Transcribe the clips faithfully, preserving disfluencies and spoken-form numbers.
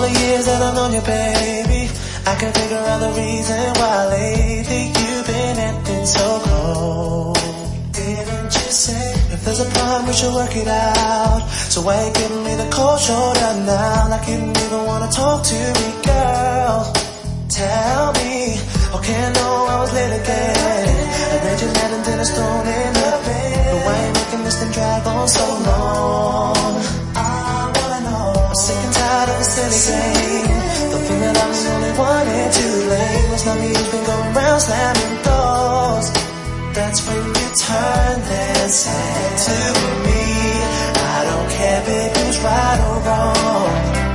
the years that I've known you, baby, I can figure out the reason why lately you've been acting so cold. Didn't you say if there's a problem we should work it out? So why you giving me the cold shoulder now, like you didn't even wanna talk to me, girl? Tell me, okay, I know I was late again. I read your letter and then it's thrown in the bed. But why you making this thing drag on so long? I wanna know. I'm sick and tired of the silly game. Don't think that I'm the only one here too late. It's not me who's been going round slamming doors. That's when you turn and say to me, I don't care, babe, who's right or wrong.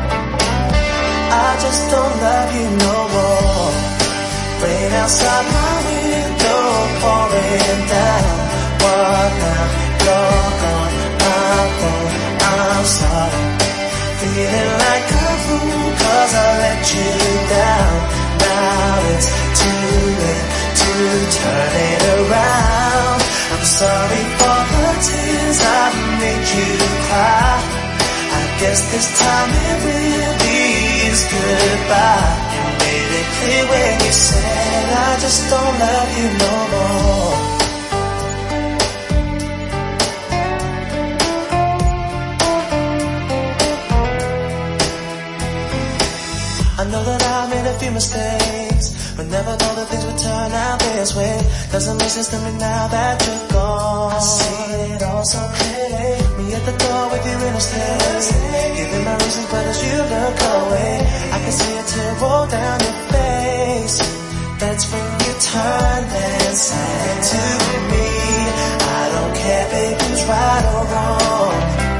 I just don't love you no more. Rain outside my window, pouring down. What now? You're gone, I'm gone, I'm sorry. Feeling like a fool cause I let you down. Now it's too late to turn it around. I'm sorry for the tears I made you cry. I guess this time it really is goodbye. You made it clear when you said I just don't love you no more. I know that I made a few mistakes, but never know that things would turn out this way. Doesn't make sense to me now that you're gone. I see it all so clearly. Me at the door with you in a state, giving my reasons, but as you look away, I can see a tear roll down your face. That's when you turn and say to me, I don't care, babe, who's right or wrong.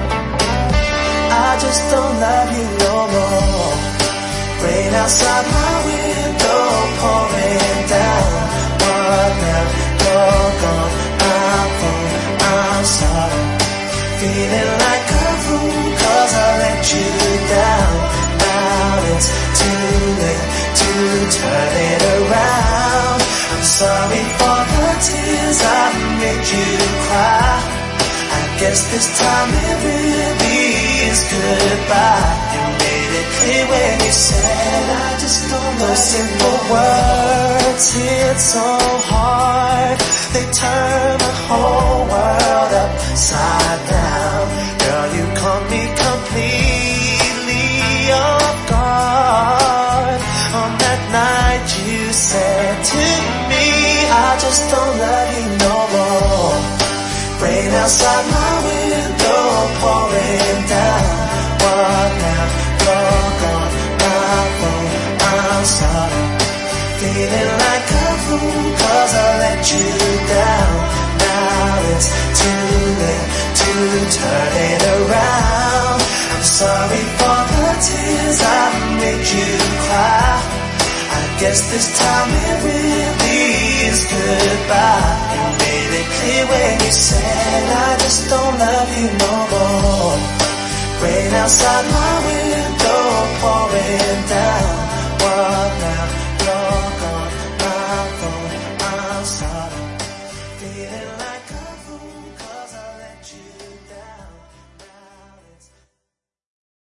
I just don't love you no more. Rain outside my window, pouring down. What now? You're gone, I'm gone, I'm sorry. Feeling like a fool cause I let you down. Now it's too late to turn it around. I'm sorry for the tears I made you cry. I guess this time it really is goodbye. You made it clear when you said I just don't know. Those simple words hit so hard, they turn my whole world upside down. Girl, you caught me completely off guard. On that night you said to me, I just don't love you no more. Rain outside my window, pouring down. What now? You're gone, I'm gone, I'm sorry. Feeling like a fool cause I let you down. Now it's too late to turn it around. I'm sorry for the tears I made you cry. I guess this time it really is goodbye. You made it clear when you said I just don't love you no more. Rain outside my window,